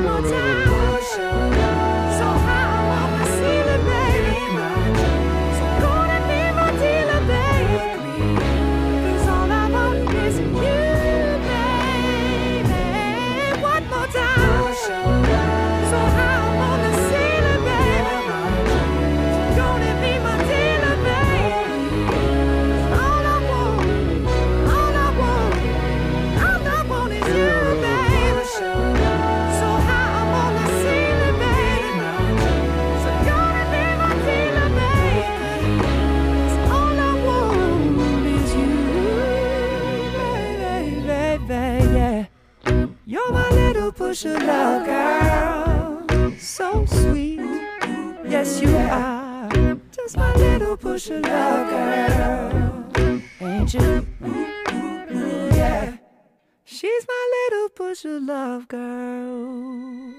Pusher love girl, so sweet, yes you are, just my little pusher love girl, ain't you? Yeah, she's my little pusher love girl.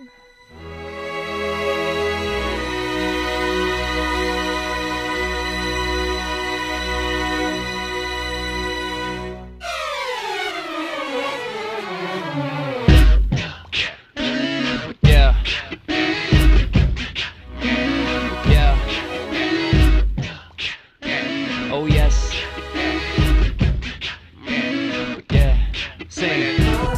Oh yes, yeah, sing.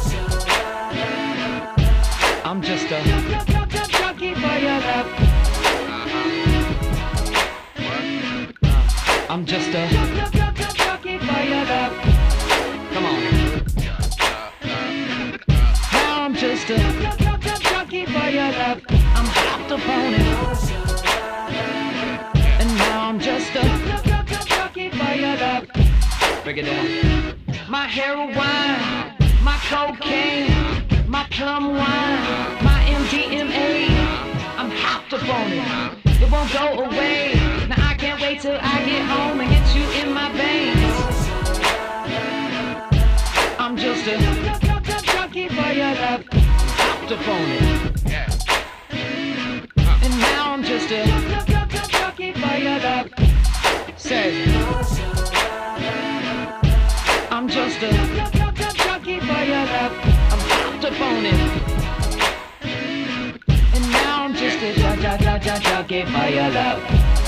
I'm just a junkie for your love. I'm just a junkie for your love. Come on. Now I'm just a junkie for your love. I'm hopped upon it. And now I'm just a for your love. Break it down. My heroin, my cocaine, my plum wine, my MDMA. I'm hopped up on it. It won't go away. Now I can't wait till I get home and get you in my veins. I'm just a junkie for your love. Hopped up on it. And now I'm just a junkie for your love. Say, I'm just a junkie for your love. I'm hopped up on it. And now I'm just a junkie for your love.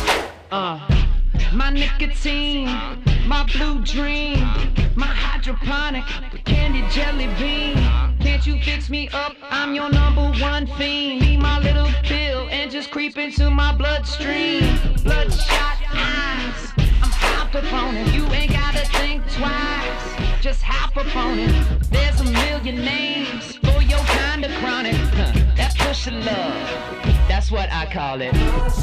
My nicotine, my blue dream, my hydroponic, candy jelly bean. Can't you fix me up? I'm your #1 fiend. Be my little pill and just creep into my bloodstream. Bloodshot eyes, I'm hopped upon it. You ain't gotta think twice, just hop upon it. There's a million names for your kind of chronic. That push of love, that's what I call it.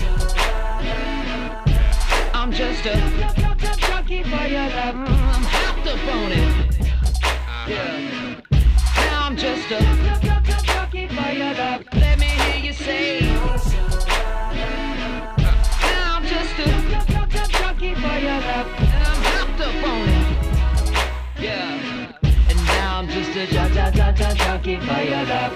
I'm just a junkie for your love. I'm hopped up on it. Yeah. Now I'm just a junkie for your love. Let me hear you say. Now I'm just a junkie for your love. And I'm hopped up on it. Yeah. And now I'm just a junkie for your love.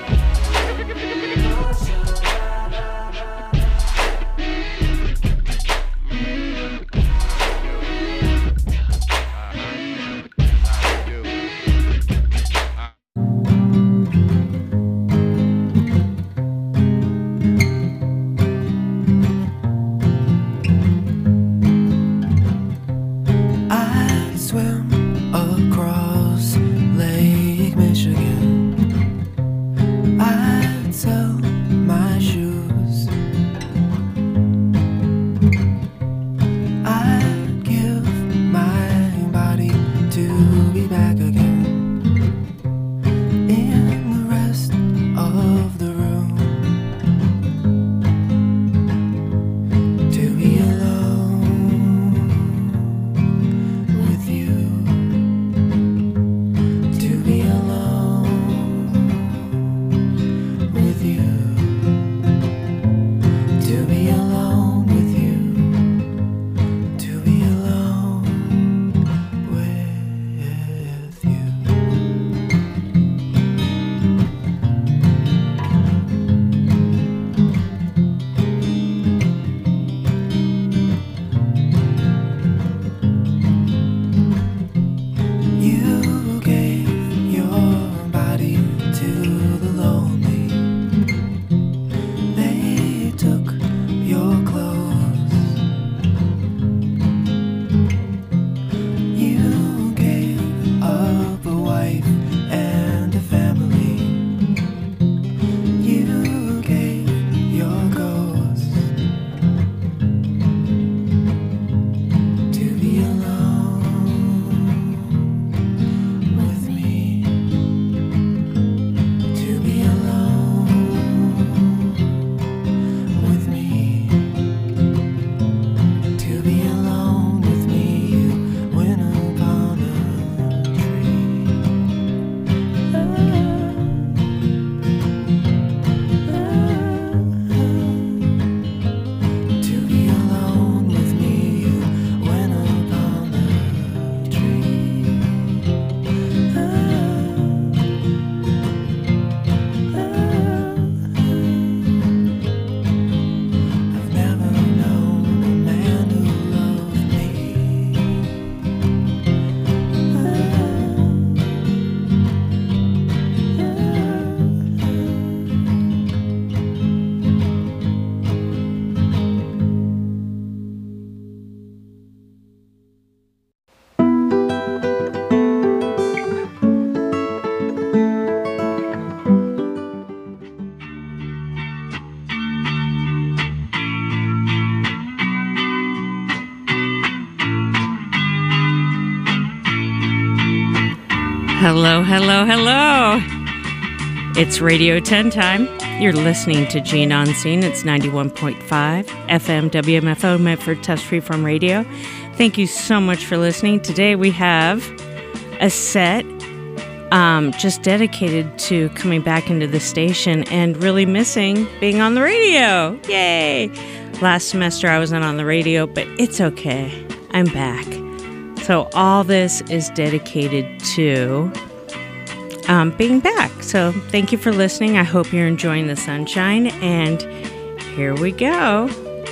Hello, hello, hello. It's Radio 10 time. You're listening to Gene on Scene. It's 91.5 FM WMFO Medford Test Freeform Radio. Thank you so much for listening. Today we have a set just dedicated to coming back into the station and really missing being on the radio. Yay! Last semester I wasn't on the radio, but it's okay. I'm back. So all this is dedicated to being back. So thank you for listening. I hope you're enjoying the sunshine. And here we go.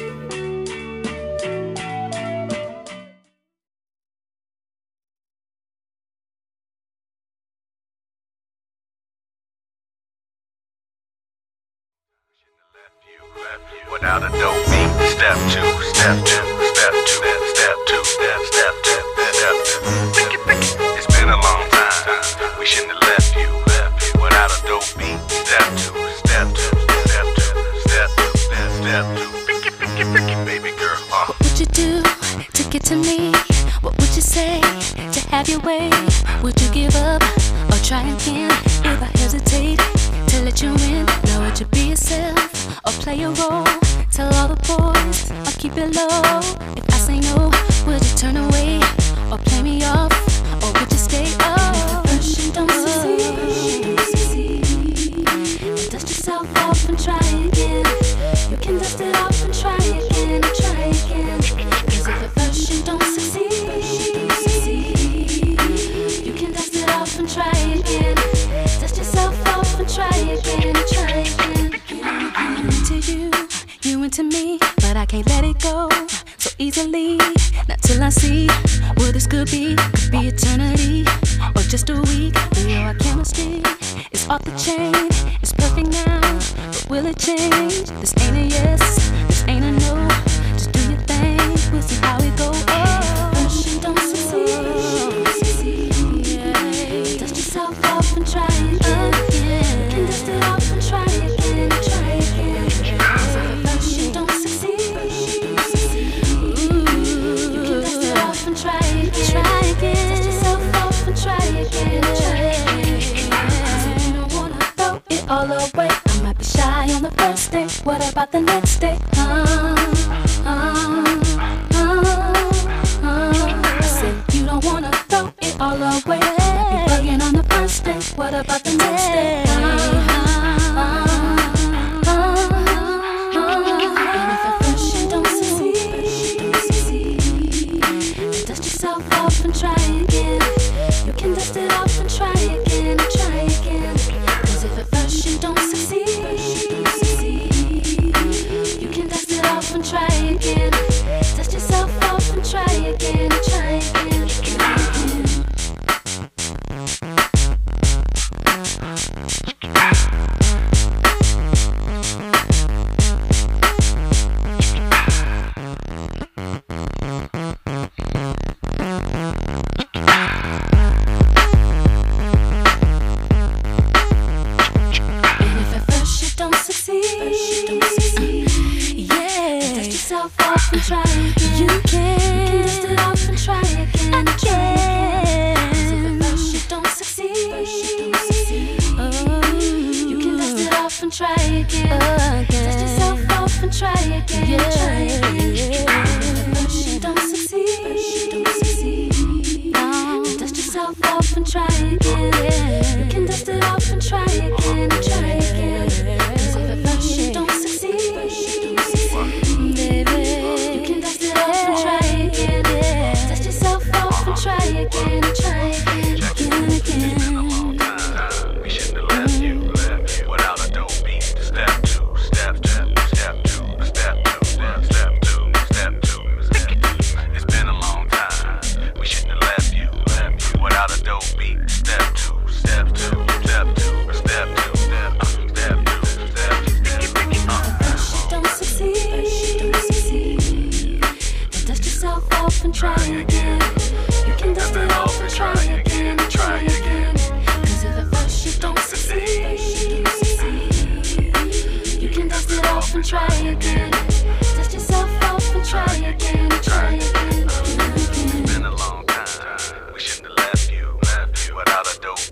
Without a dope beat, step two, step two, step two, step two, step two, step two. It's been a long time. We shouldn't have left you. Without a dope beat, step two, step two, step two, step two, step two. Baby girl, what would you do to get to me? What would you say to have your way? Would you give up or try again? If I hesitate to let you in, now would you be yourself or play a role? Tell all the boys or keep it low. If I say no, would you turn away or play me off? Or would you stay? Oh, if you don't succeed, dust yourself off and try again. You can dust it off and try again, try again. Cause if at first you don't succeed, you can dust it off and try again. Dust yourself off and try again, try again. You into me, but I can't let it go so easily. Not till I see what this could be eternity or just a week. Our chemistry is off the chain. It's perfect now, but will it change? This ain't a yes, this ain't a no. Just do your thing, we'll see how it goes. First you don't succeed, dust yourself off and try again. You can dust it off and try again, try again. First you don't succeed, you can dust it off and try again, try again. Dust yourself off and try again, try again. You don't wanna throw it all away. I might be shy on the first day. What about the next day? I said you don't wanna throw it all away. Might be bugging on the first day. What about the next day? And if at first you don't succeed, dust yourself off and try again. You can dust it off and try again, try again. Cause if at first you don't succeed, you can dust it off and try again. Dust yourself off and try again, try again, try again. And if at first you don't succeed, yeah, dust yourself off and try again. You can dust it off and try again, try again. 'Cause if at first you don't succeed, you can dust it off and try again. Dust yourself off and try again, try again. If at first you don't succeed, dust yourself off and try again. You can dust it off and try again, try again. 'Cause if at first you don't succeed, baby, you can dust it off and try again. Dust yourself off and try again, try again, again, again. we shouldn't have left you. Without a dope beat, step two, step two, step two, step two, step two, step two. It's been a long time. We shouldn't have left you. Without a dope beat, step two, step two, step two, step two, step two, step two, step two. First you don't succeed, then dust yourself off and try again. You can dust it off and try again, try again. 'Cause if at first you don't succeed, you can dust it off and try again. Dust yourself off and try again, try again. It's been a long time. We shouldn't have left you. Without a dope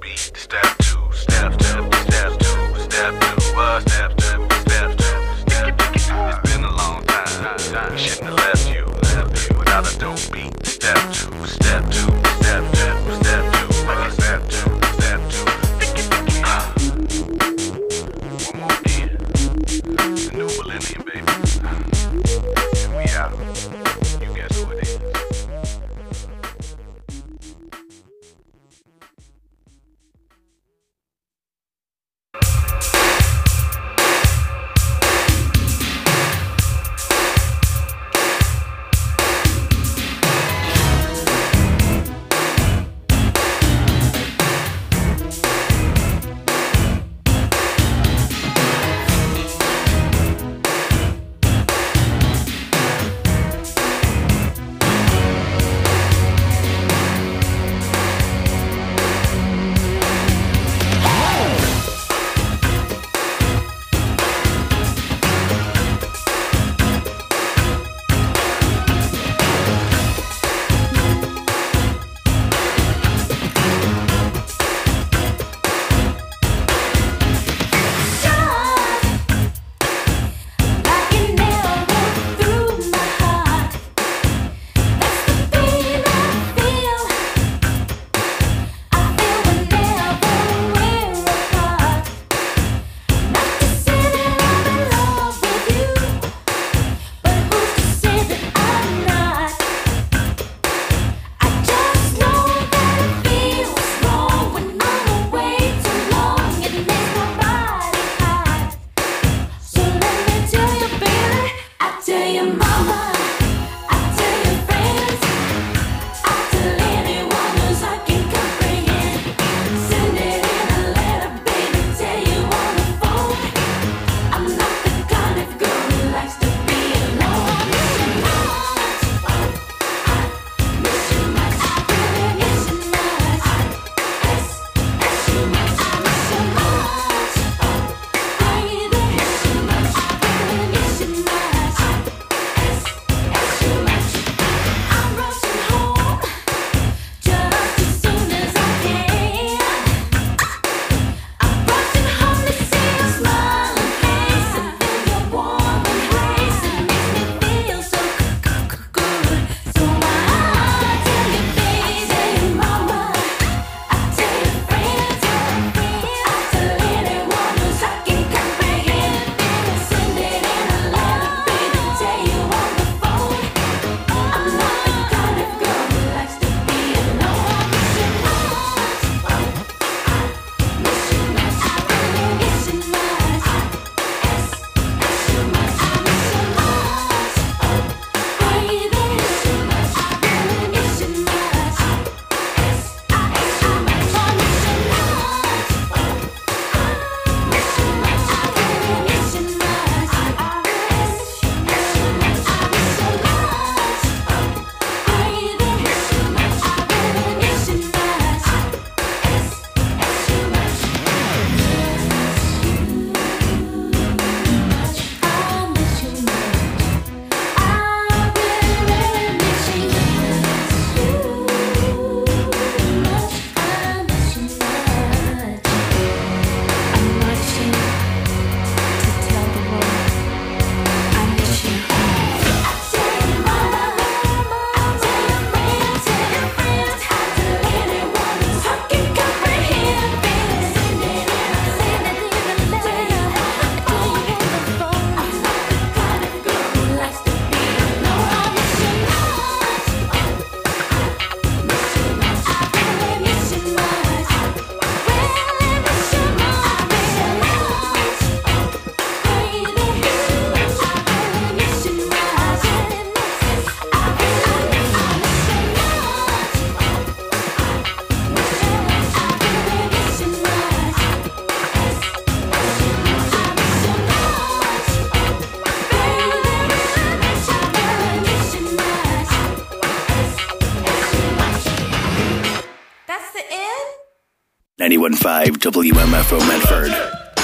91.5 WMFO Medford.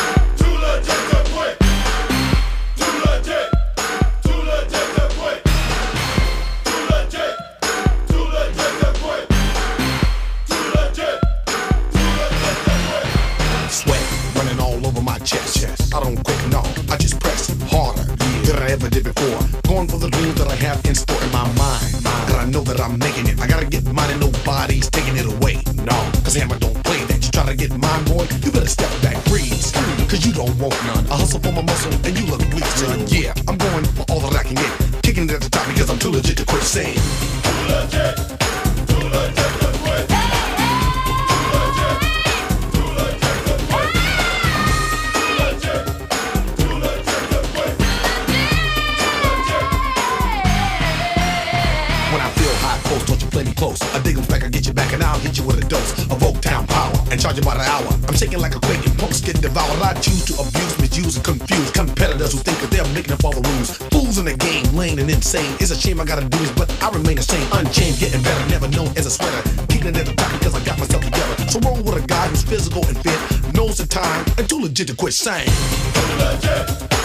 I don't quit, no, I just press harder than I ever did before. Going for the dreams that I have in store in my mind, and I know that I'm making it. I gotta get mine and nobody's taking it away. No, cause Hammer don't play that. You try to get mine, boy, you better step back, freeze, cause you don't want none. I hustle for my muscle and you look weak, son. Yeah, I'm going for all that I can get. Kicking it at the top because I'm too legit to quit saying. Too legit to quit. Plenty close. I dig 'em back, I get you back, and I'll hit you with a dose of Oaktown power and charge you by the hour. I'm shaking like a quake and punks get devoured. I choose to abuse, misuse, and confuse competitors who think that they're making up all the rules. Fools in the game, lame and insane. It's a shame I gotta do this, but I remain the same. Unchained, getting better, never known as a sweater. Keeping it at the top because I got myself together. So roll with a guy who's physical and fit, knows the time, and too legit to quit saying. Too legit to quit.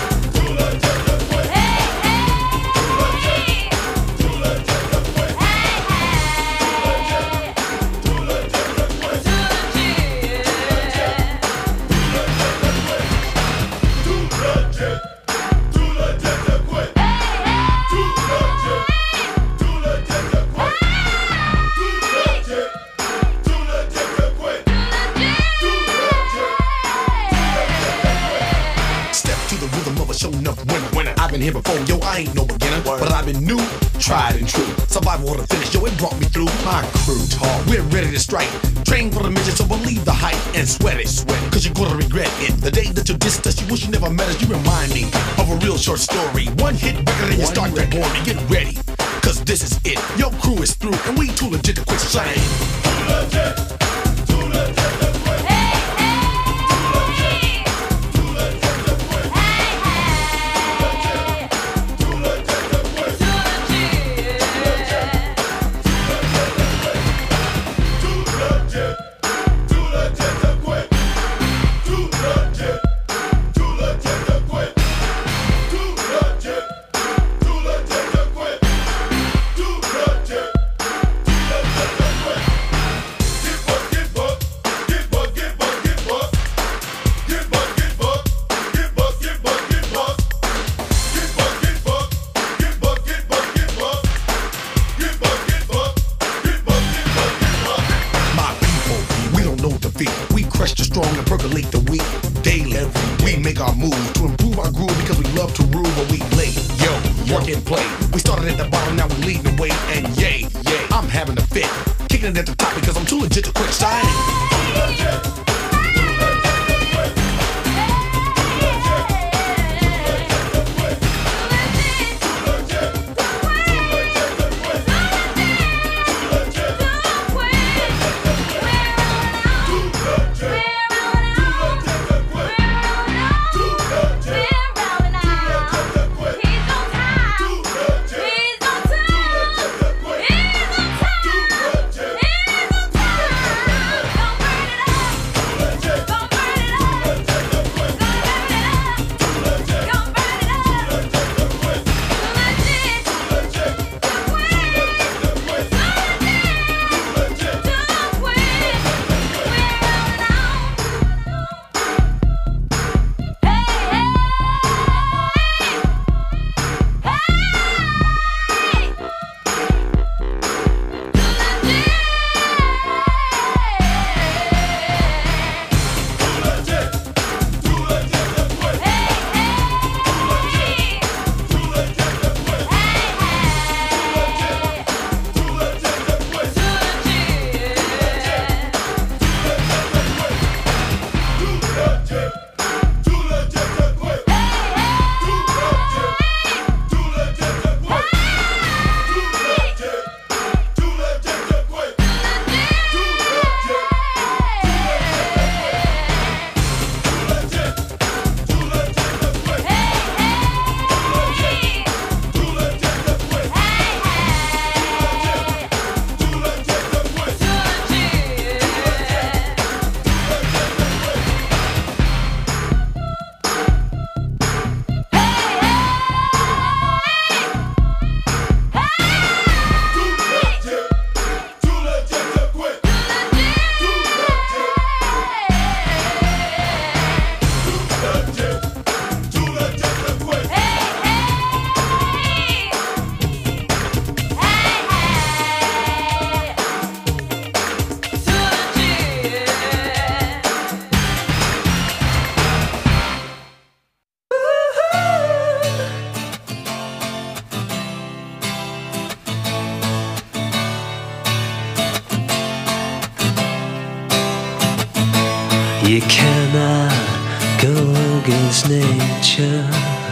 I've been here before, yo, I ain't no beginner, but I've been new, tried and true. Survival of the finish, yo, it brought me through. My crew talk, we're ready to strike. Train for the mission, so believe the hype and sweat it, cause you're gonna regret it. The day that you dissed us, you wish you never met us. You remind me of a real short story. One hit record and you start to bore me. Get ready, cause this is it. Your crew is through, and we too legit to quit saying. Too legit to quit. You cannot go against nature,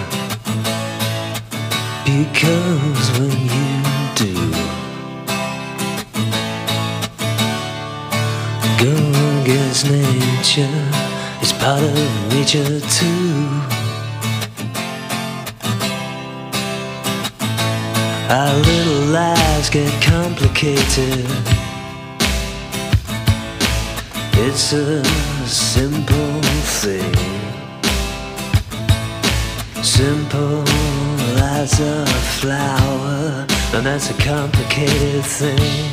because when you do go against nature, it's part of nature too. Our little lives get complicated. It's a simple thing, simple as a flower, and that's a complicated thing.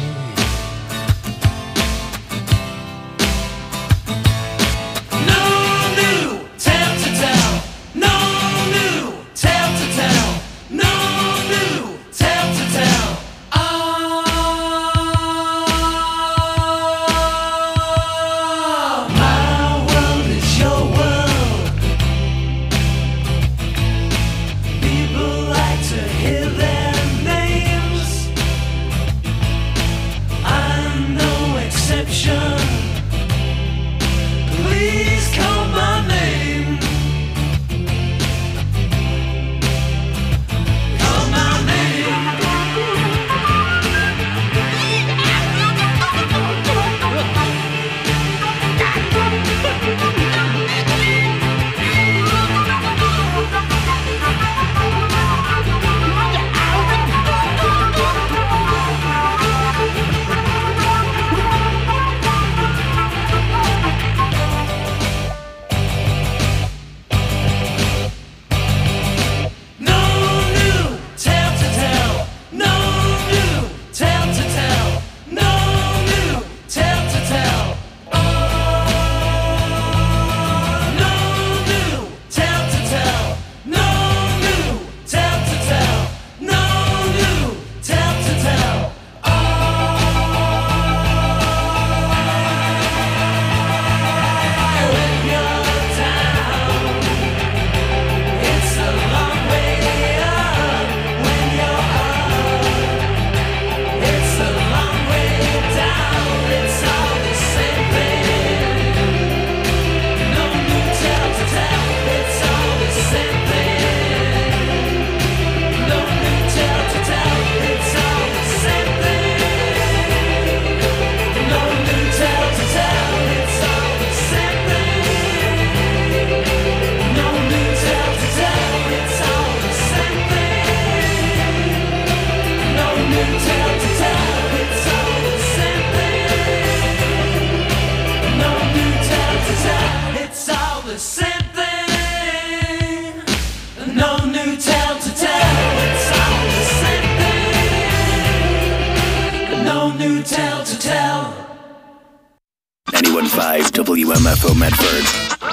WMFO Medford.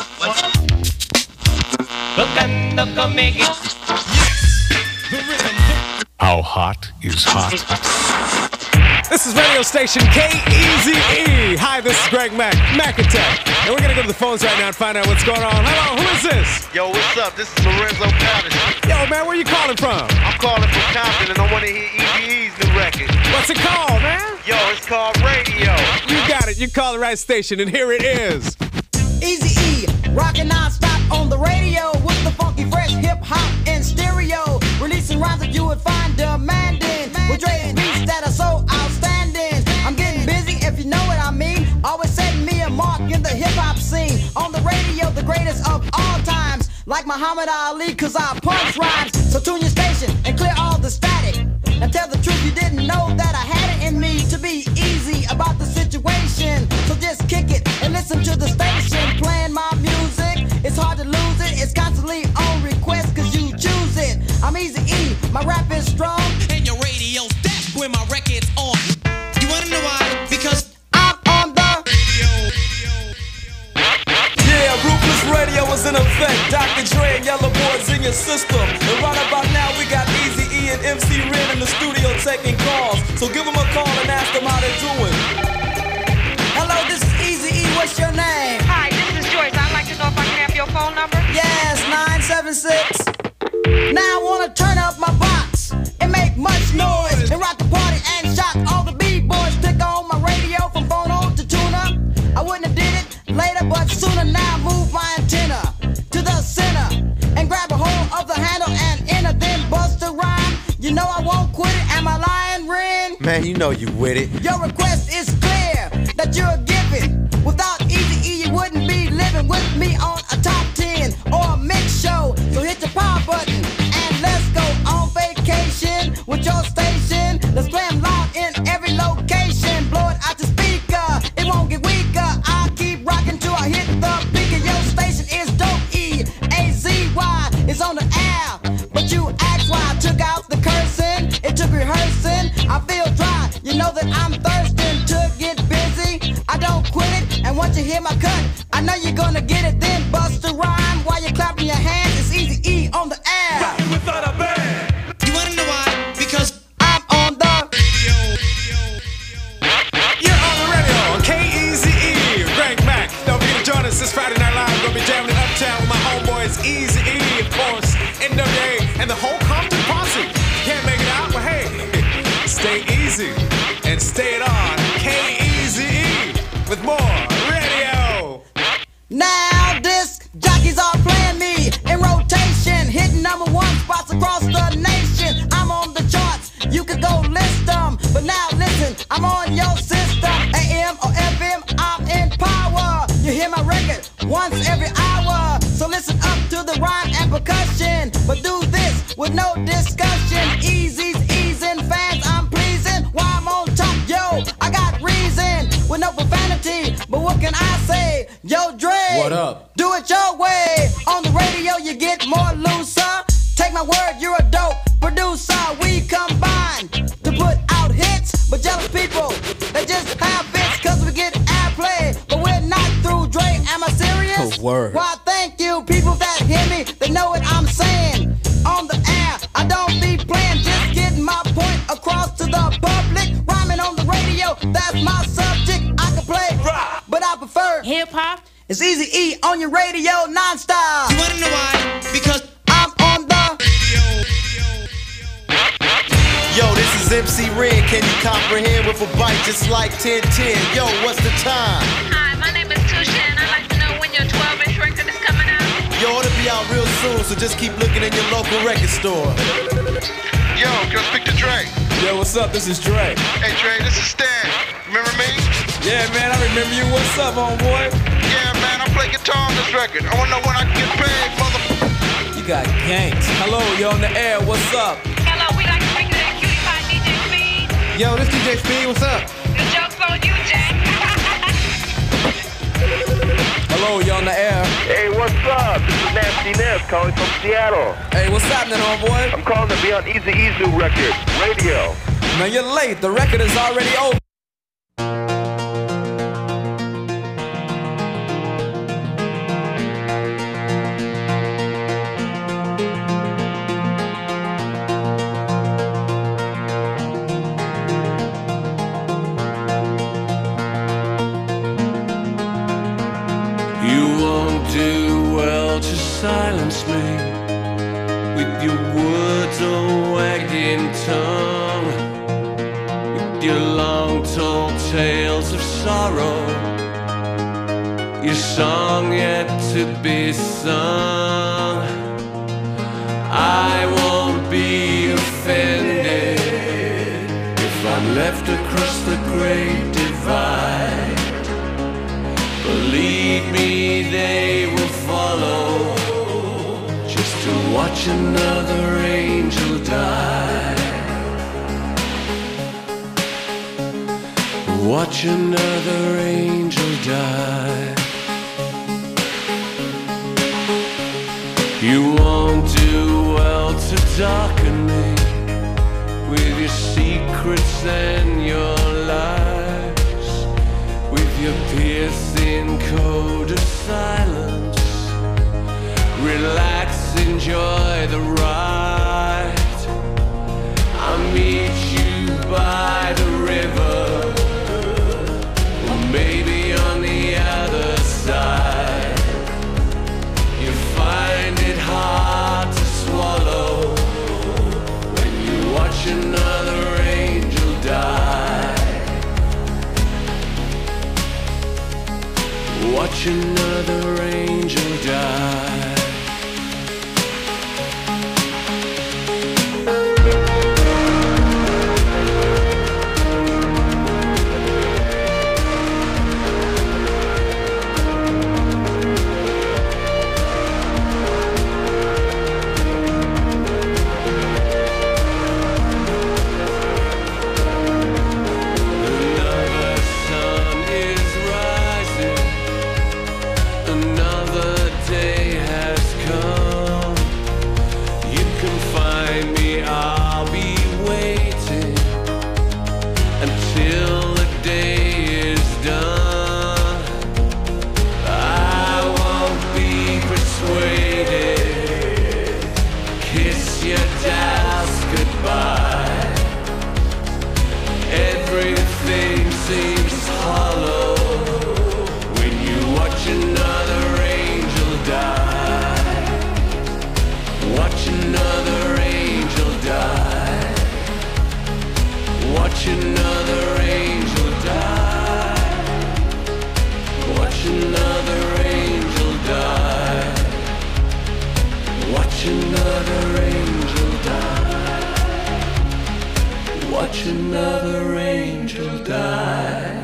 How hot is hot? This is radio station KEZE. Hi, this is Greg McIntyre. And we're going to go to the phones right now and find out what's going on. Hello, who is this? Yo, what's up? This is Lorenzo Patterson. Yo, man, where you calling from? I'm calling from Compton, and I want to hear EVE's new record. What's it called, man? Yo, it's called Radio. You got it. You call the right station, and here it is. Eazy-E, rockin' non-stop on the radio with the funky, fresh hip-hop in stereo. Releasing rhymes that you would find demanding with Dre's beats that are so outstanding. I'm getting busy, if you know what I mean. Always setting me a mark in the hip-hop scene. On the radio, the greatest of all times. Like Muhammad Ali, cause I punch rhymes. So tune your station and clear all the static. And tell the truth, you didn't know that I had it in me to be easy about the situation. So just kick it and listen to the station playing my music. It's hard to lose it, it's constantly on request cause you choose it. I'm Eazy-E, my rap is strong. And your radio's that's when my record's on. You wanna know why? Because I'm on the radio. Yeah, Ruthless Radio is in effect. Dr. Dre and Yellow Boys in your system. And right about now we got Eazy-E and MC Ren in the studio taking calls. So give them a call and ask them how they're doing. Hello, this is Eazy-E, what's your name? Hi, this is Joyce. I'd like to know if I can have your phone number. Yes, 976. Now I wanna turn up my box and make much noise and rock the party and shock all the B-boys. Click on my radio from phone on to tuner. I wouldn't have did it later, but sooner Man, you know you with it. Your request is clear that you're giving. Without Easy-E, you wouldn't be living with me on a top 10 or a mix show. So hit the power button and let's go on vacation with your station. Let's play 'em loud in every location. Blow it out the speaker, it won't get weaker. I'll keep rocking till I hit the beacon. Your station is dope, E-A-Z-Y. It's on the air, but you ask why I took out the cursing. It took rehearsing. I feel dry, you know that I'm thirsting to get busy. I don't quit it, and once you hear my cut, I know you're gonna get it. Then bust a rhyme while you're clapping your hands. It's Easy-E on the air. Rockin' without a band. You wanna know why? Because I'm on the radio. You're on the radio on K-Eazy-E. Greg Mack. Don't forget to join us this Friday Night Live. We're gonna be jamming in Uptown with my homeboys Eazy-E, of course, NWA, and the whole Compton posse. Can't make it out, but hey, stay easy and stay it on. K-Eazy-E with more radio. Now disc jockeys are playing me in rotation, hitting #1 spots across the nation. I'm on the charts, you could go list them, but now listen, I'm on your system. AM or FM, I'm in power. You hear my record once every hour, so listen up to the rhyme and percussion, but do this with no discussion. Easy's easing, fans I'm pleasing. Why I'm on top, yo, I got reason with no profanity, but what can I say? Yo, Dre, What up? do it your way. On the radio you get more looser. Take my word, you're a dope producer. We combine to put out hits, but jealous people, they just have bits cause we get airplay, but we're not through. Dre, am I serious? Oh, word. Why thank you, people that hear me, they know what I'm saying. On the air, I don't be playing, just getting my point across to the public. Rhyming on the radio, that's my subject. I can play rock, but I prefer hip-hop. It's Easy-E on your radio non-stop. you wanna know why? Because I'm on the Yo, this is MC Ren. Can you comprehend with a bite just like 1010? Yo, what's the time? Hi, my name is Tusha, and I'd like to know when your 12-inch record is coming out. Yo, it'll be out real soon, so just keep looking in your local record store. Yo, can I speak to Dre? Yo, what's up? This is Dre. Hey, Dre, this is Stan. Remember me? Yeah, man, I remember you. What's up, homeboy? Yeah, man, I play guitar on this record. I wanna know when I can get paid, mother. You got ganked. Hello, you on the air. What's up? Hello, we like to speak to that cutie pie DJ Speed. Yo, this DJ Speed, what's up? The joke's on you, Jack. Hello, you on the air. Hey, what's up? This is Nasty Ness calling from Seattle. Hey, what's happening, homeboy? I'm calling to be on Eazy-E's new record, Radio. Man, you're late. The record is already over. You won't do well to silence me with your words or wagging tongue, with your long told tales of sorrow, your song yet to be sung. I won't be offended if I'm left across the great divide. Believe me, they will follow just to watch another angel die. Watch another angel die. You won't do well to darken me with your secrets and your lies, with your piercing code of silence. Relax, enjoy the ride. I'll meet you by the river, or maybe on the other side. You find it hard to swallow when you watch another angel die. Watch another angel die. Watch another angel die. Watch another angel die. Watch another angel die. Watch another angel die. Watch another angel die.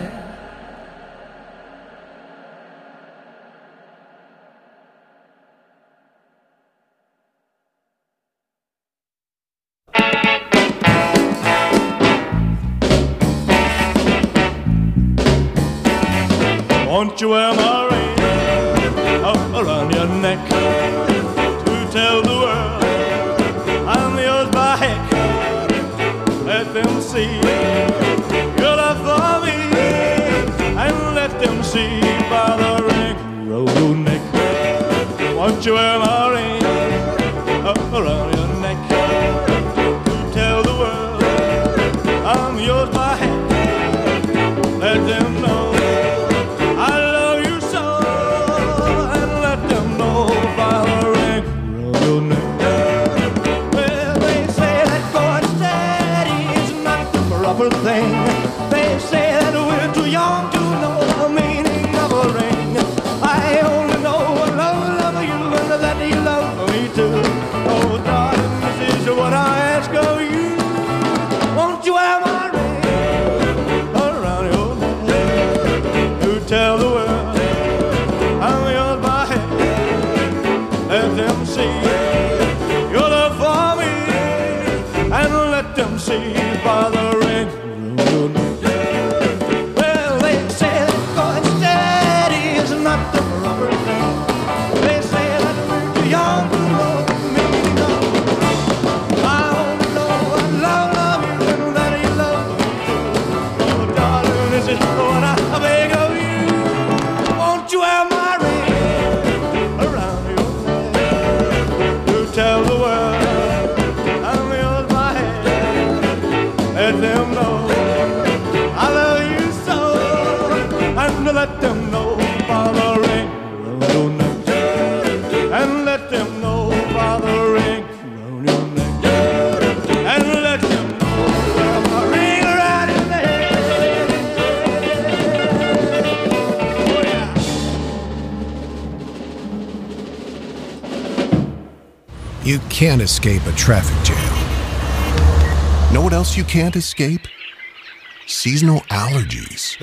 Won't you wear my ring around your neck to tell the world I'm yours by heck? Let them see your love for me, and let them see by the ring around your neck. Won't you wear my ring around your neck to tell the world I'm yours by heck? Let them know thing. They say that we're too young to know the meaning of a ring. I only know I love you and that you love me too. Oh darling, this is what I ask of you. Won't you wear my ring around your neck to tell the world I'm yours by heck? Let them see your love for me, and let them see by the well, they say that going steady is not the proper thing. They say that we're too young to know the meaning of it. I only know I love you and that you love me too. Oh, darling, this is what I beg of you. Won't you wear my ring around your neck to tell the world I'm yours by head? Let them know let them know by the ring around your neck, and let them know by the ring around your neck, and let them know by the ring around your neck. Oh yeah. You can't escape a traffic jam. Know what else you can't escape? Seasonal allergies.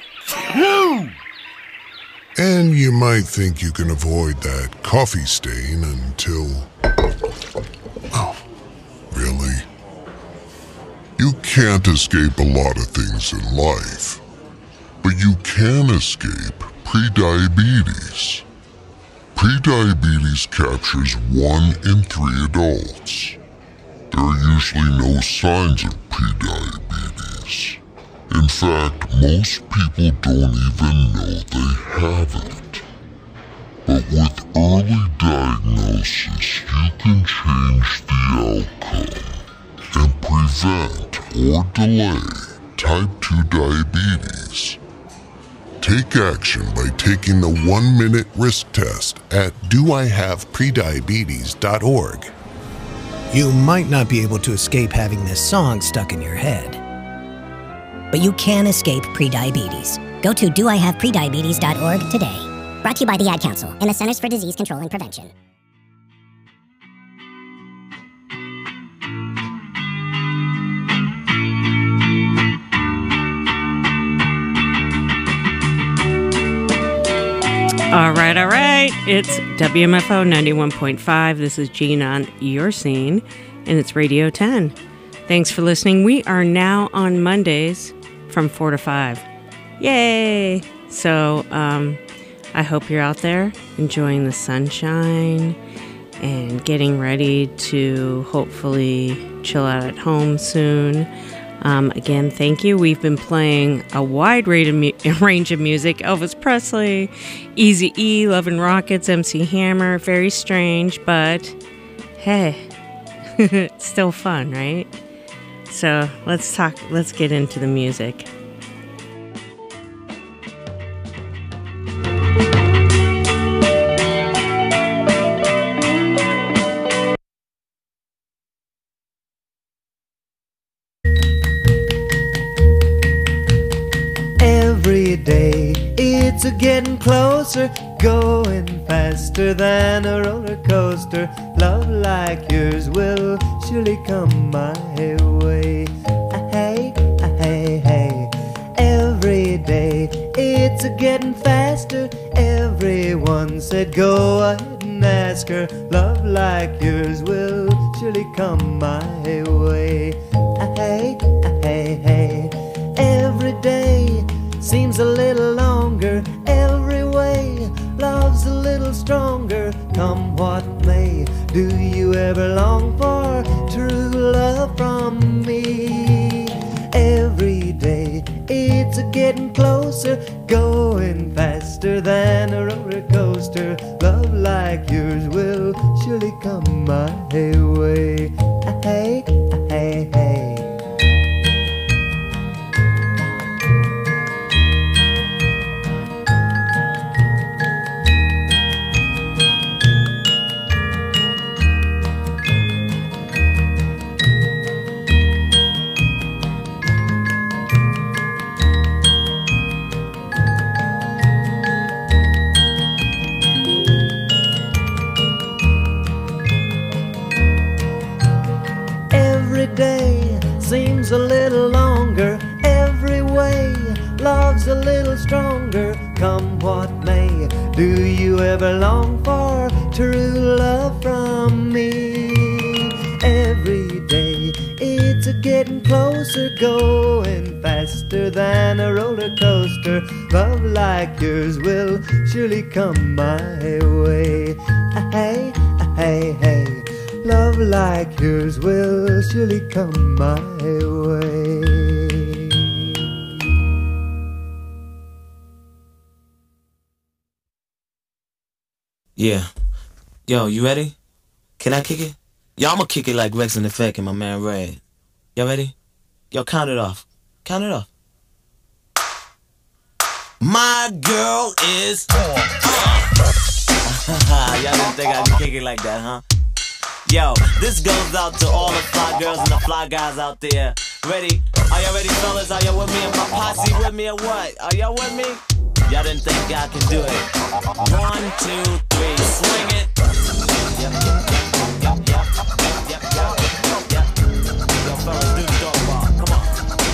And you might think you can avoid that coffee stain until... Oh, really? You can't escape a lot of things in life, but you can escape prediabetes. Prediabetes captures 1 in 3 adults. There are usually no signs of prediabetes. In fact, most people don't even know they have it. But with early diagnosis, you can change the outcome and prevent or delay type 2 diabetes. Take action by taking the 1-minute risk test at doihaveprediabetes.org. You might not be able to escape having this song stuck in your head, but you can escape prediabetes. Go to doihaveprediabetes.org today. Brought to you by the Ad Council and the Centers for Disease Control and Prevention. All right. It's WMFO 91.5. This is Gene on your scene, and it's Radio 10. Thanks for listening. We are now on Mondays from 4 to 5. Yay! So I hope you're out there enjoying the sunshine and getting ready to hopefully chill out at home soon. Again, thank you. We've been playing a wide range of music. Elvis Presley, Eazy-E, Love and Rockets, MC Hammer. Very strange, but hey, it's still fun, right? So let's get into the music. It's a getting closer, going faster than a roller coaster. Love like yours will surely come my way. Hey, hey, hey. Every day it's a getting faster. Everyone said go ahead and ask her. Love like yours will surely come my way. Hey, hey, hey. Every day seems a little longer. Every way love's a little stronger. Come what may, do you ever long for true love from me? Every day it's a getting closer, going faster than a roller coaster. Love like yours will surely come my way. Hey, hey, hey. Seems a little longer. Every way love's a little stronger. Come what may, do you ever long for true love from me? Every day it's a getting closer, going faster than a roller coaster. Love like yours will surely come my way. Hey, hey, hey. Love like yours will surely come my way. Yeah. Yo, you ready? Can I kick it? Yo, I'ma kick it like Rex and Effect and my man Red. Y'all ready? Yo, count it off. Count it off. My girl is... Y'all didn't think I could kick it like that, huh? Yo, this goes out to all the fly girls and the fly guys out there. Ready? Are y'all ready, fellas? Are y'all with me and my posse with me or what? Are y'all with me? Y'all didn't think God could do it. 1, 2, 3, swing it. Yep, yep, yep, yep, yep, yep, yep. Yo, fellas, do the dog walk. Come on.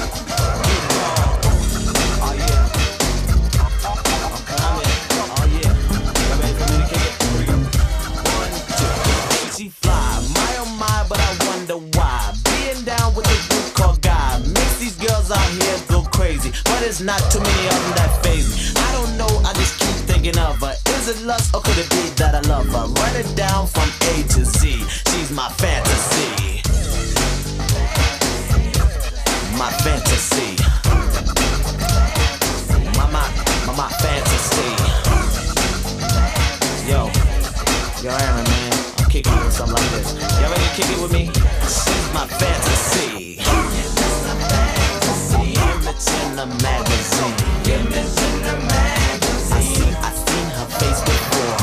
Oh, yeah. Okay, I'm in. Oh, yeah. Y'all ready for me to kick it? Here we go. 1, 2. She fly, my oh my, but I wonder why. Being down with the group called God makes these girls out here go crazy, but it's not too many of them that faze me. I don't know, I just keep thinking of her. Is it lust or could it be that I love her? Run it down from A to Z. She's my fantasy. My fantasy. My fantasy. Yo, Aaron, man. Kick it with something like this. Y'all ready to kick it with me? She's my fantasy. Image in the magazine. Image in the magazine. I seen her face before.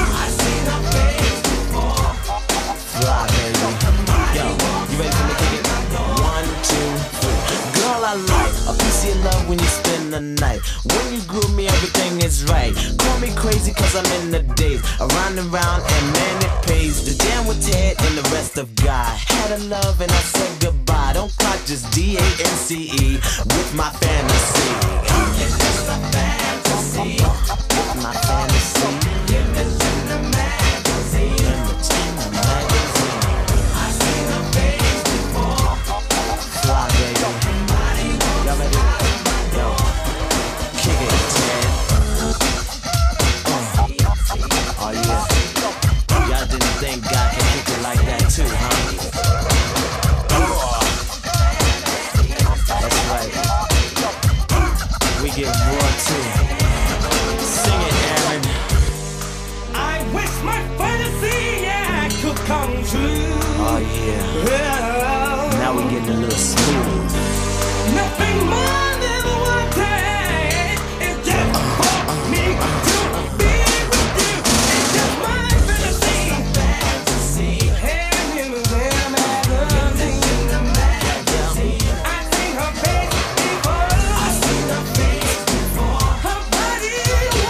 Fly, baby. Yo, you ready for me to kick it? 1, 2, 3. Girl, I like a piece of love when you spend the night. When you groove me, everything is right. Call me crazy cause I'm in the days. Around and round and man it pays. The jam with Ted and the rest of God. Had a love and I said goodbye. Don't clock, just D-A-N-C-E with my fantasy. It's just a fantasy. With my fantasy. Image in the magazine. Image in the magazine. I seen her face before. Fly, baby. Y'all ready? Yo, kick it, Ted. Oh yeah. Y'all didn't think God could kick it like that too, huh? That's right. We get raw too. Sing it, Aaron. I wish my fantasy, yeah, could come true. Oh yeah. Now we getting a little smooth. Nothing more than one day. It's just for me to be with you. It's just my fantasy. Hey, in the magazine. I seen her face before. Her body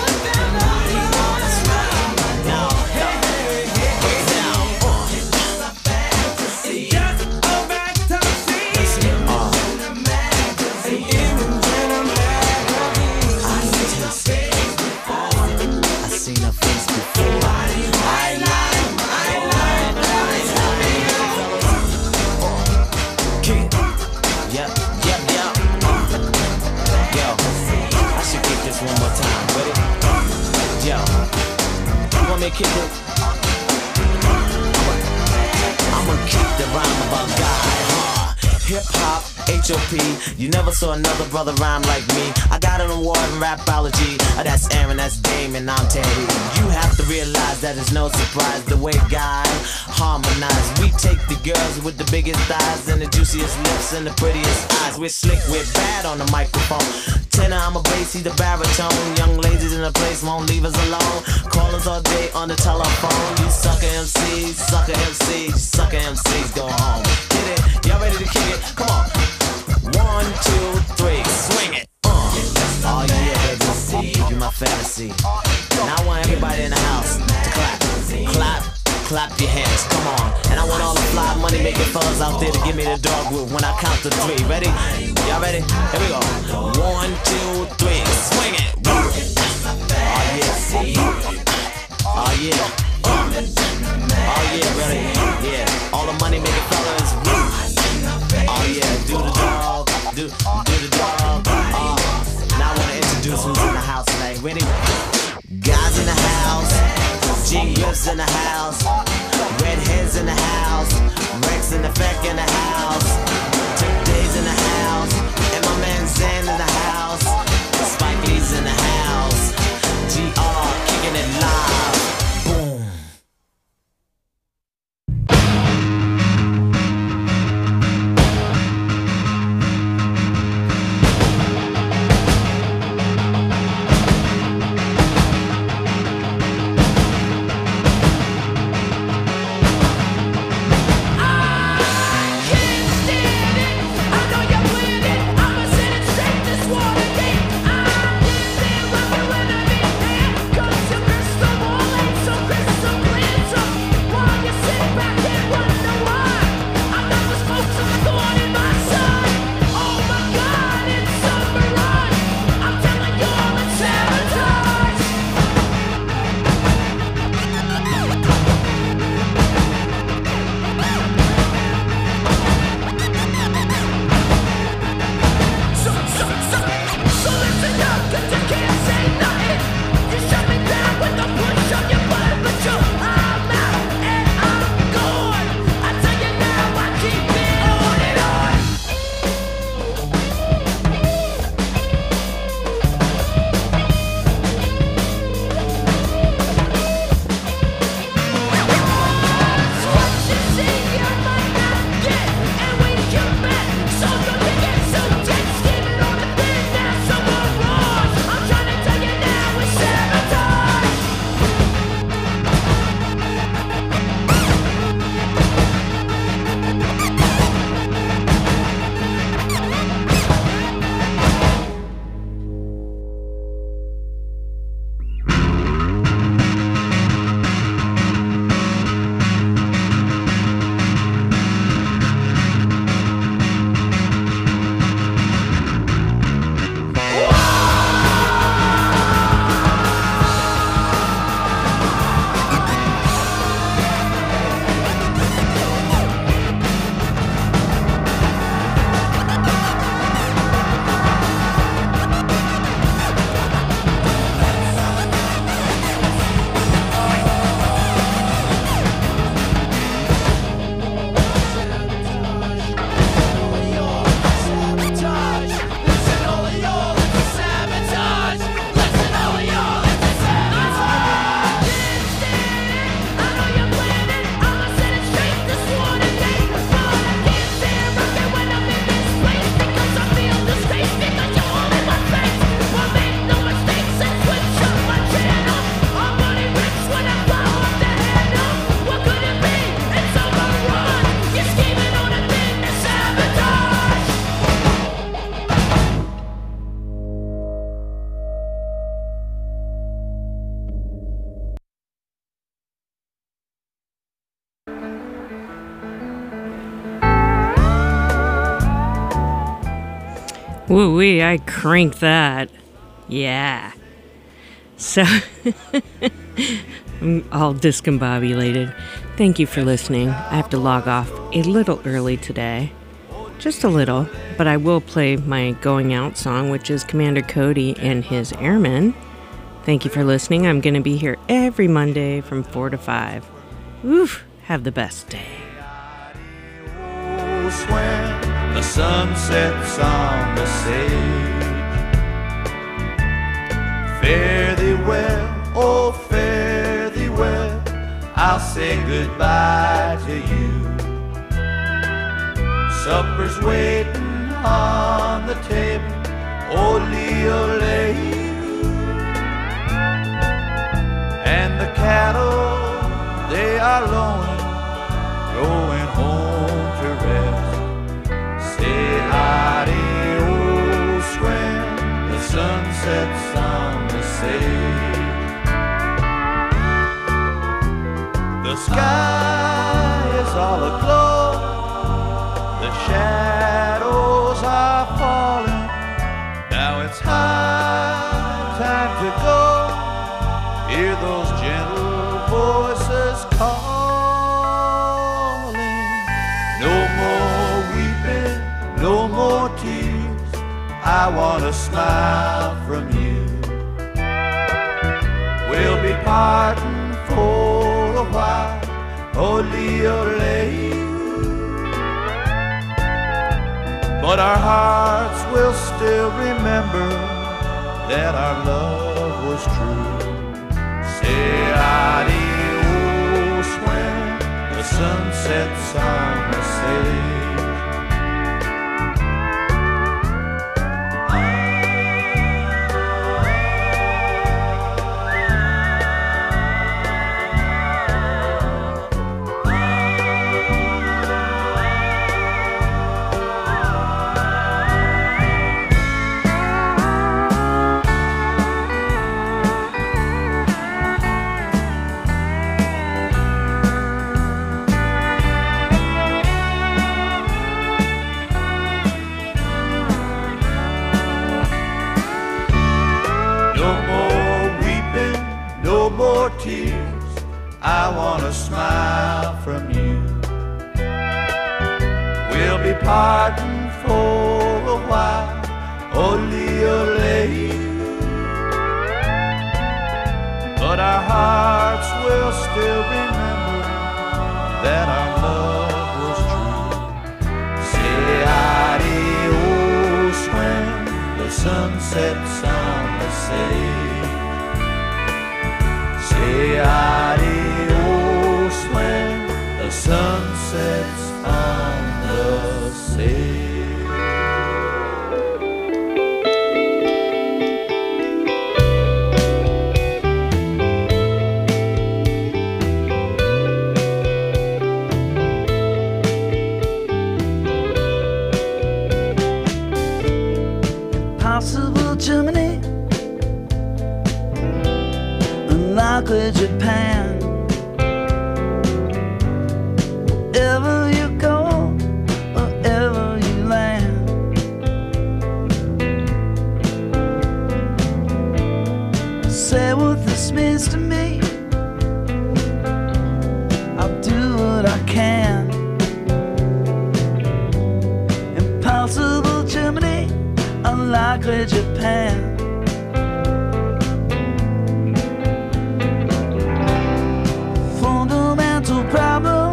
Hip hop, HOP, you never saw another brother rhyme like me. I got an award in rapology. That's Aaron, that's Dame, and I'm Teddy. You have to realize that it's no surprise the way guys harmonize. We take the girls with the biggest thighs and the juiciest lips and the prettiest eyes. We're slick, we're bad on the microphone. Tenor, I'm a bass, he's the baritone. Young ladies in the place won't leave us alone. Call us all day on the telephone. You sucker MCs, sucker MCs, sucker MCs, go home. Get it? Y'all ready to kick it? Come on. 1, 2, 3, swing it. Oh yeah, baby, you're my fantasy. Now I want everybody in the house to clap, clap, clap your hands. Come on. And I want all the fly money making fellas out there to give me the dog whoop when I count to 3. Ready? Y'all ready? Here we go. 1, 2, 3, swing it. Oh yeah. Oh yeah. Oh yeah, ready? Yeah. All the money making fellas. Oh yeah, do the dog, do the dog. Now I wanna introduce who's in the house tonight. Ready? Guys in the house, G-Grips in the house, Redheads in the house, Rex and the Feck in the house, Today's in the house, and my man Zen in the house, Spike Lee's in the house, GR kicking it live. Boom. Woo-wee, I cranked that. Yeah. So, I'm all discombobulated. Thank you for listening. I have to log off a little early today. Just a little, but I will play my going out song, which is Commander Cody and his Airmen. Thank you for listening. I'm going to be here every Monday from 4 to 5. Oof, have the best day. Swear the sun sets on the sage. Fare thee well, oh fare thee well, I'll say goodbye to you. Supper's waiting on the table, ole-ole, and the cattle, they are lowing, going home to rest. Say adios when the sun sets on the sage. The sky is all aglow, the shadows are falling. Now it's high time to go. Hear those gentle voices calling. No more weeping, no more tears. I want a smile from you. We'll be parting for a while, ole-ole, but our hearts will still remember that our love was true. Say adios when the sun sets on the sage. Tears, I want a smile from you. We'll be parting for a while, ole-ole, but our hearts will still remember that our love was true. Say adios when the sun sets on the sage. Say adios when the sun sets on the sage. Impossible Germany, unlikely Japan. Wherever you go, wherever you land, say what this means to me. I'll do what I can. Impossible Germany, unlikely Japan. Fundamental problem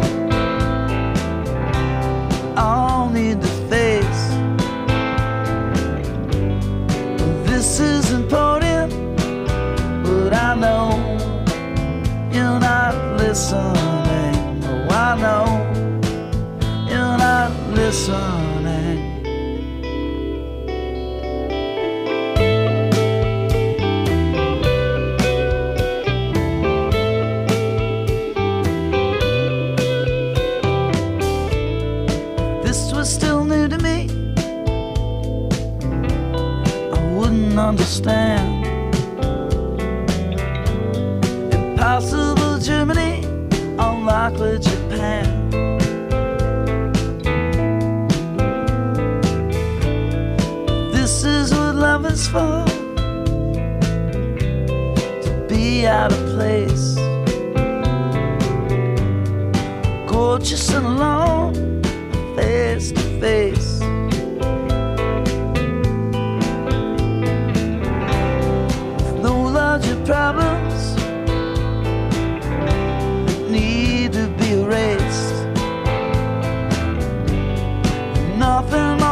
I'll need to face. This is important, but I know you're not listening. Oh, I know you're not listening. This was still new to me, I wouldn't understand. Impossible Germany, unlikely Japan. This is what love is for, to be out of place, gorgeous and alone, face to face. With no larger problems that need to be erased. Nothing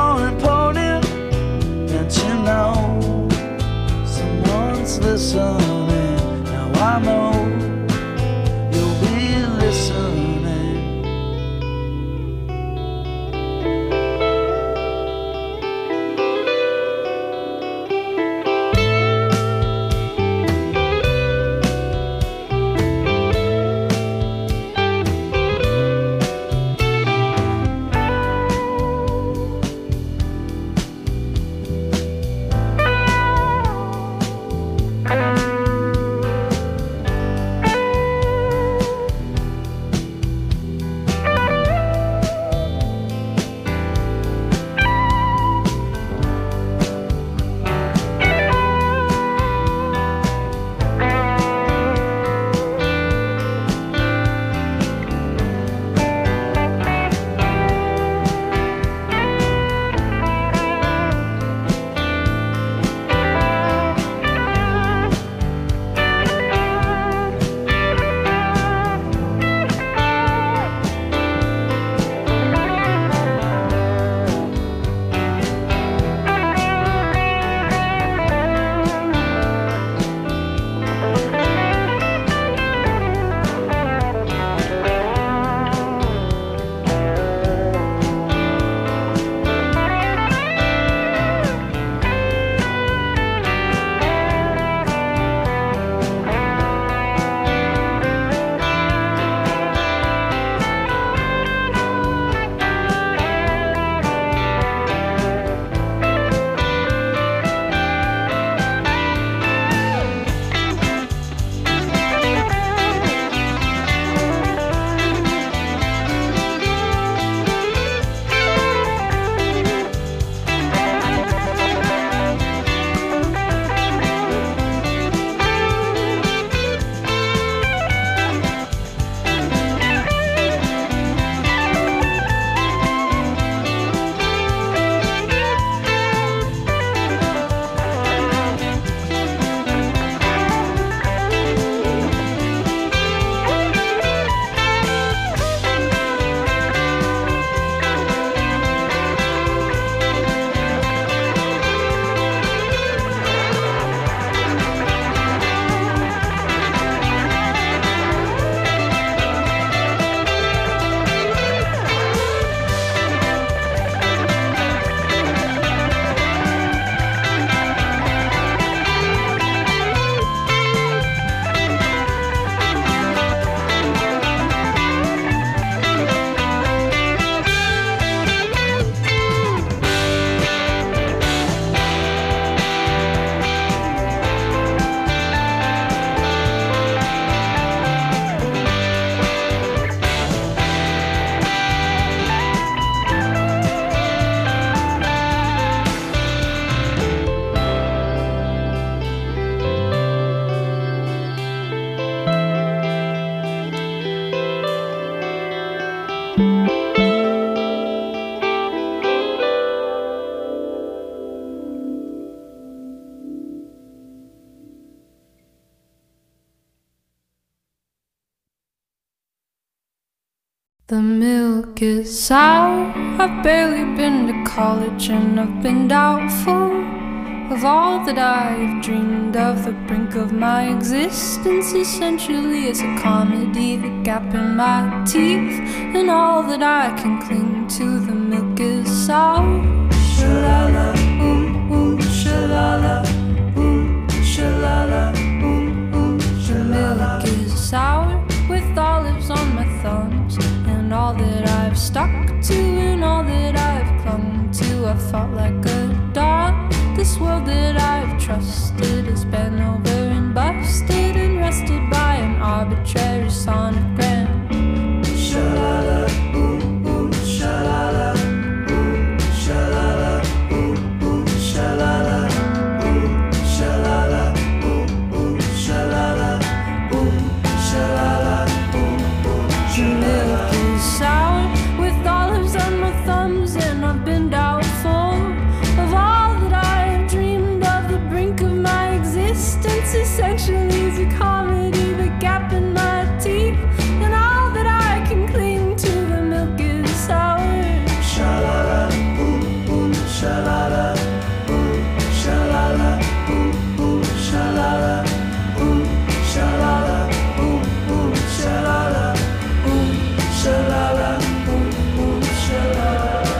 The milk is sour. I've barely been to college and I've been doubtful of all that I've dreamed of. The brink of my existence essentially is a comedy. The gap in my teeth and all that I can cling to. The milk is sour. Shalala, shalala, shalala, the milk is sour with olives on my thumbs. And all that I've stuck to and all that I've clung to, I fought like a dog. This world that I've trusted has been over and busted and rested by an arbitrary sonogram. Shalala, shalala, shalala, shalala, shalala, shalala, shalala. The milk is sour with olives on my thumbs, and I've been doubtful of all that I've dreamed of. The brink of my existence essentially is a comedy. The gap in my teeth and all that I can cling to. The milk is sour. Shalala, shalala, shalala, shalala, shalala, shalala. Shalala, shalala.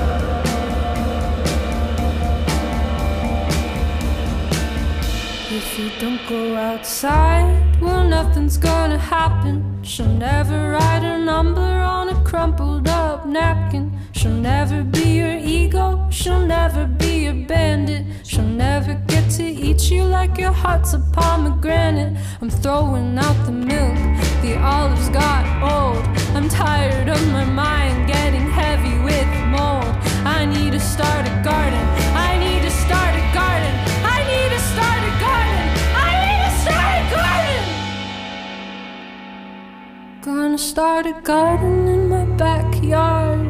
If you don't go outside, well, nothing's gonna happen. She'll never write her number on a crumpled up napkin. She'll never be your ego, she'll never be your bandit. She'll never get to eat you like your heart's a pomegranate. I'm throwing out the milk, the olives got old. I'm tired of my mind getting heavy with mold. I need to start a garden, I need to start a garden, I need to start a garden, I need to start a garden. Gonna start a garden in my backyard.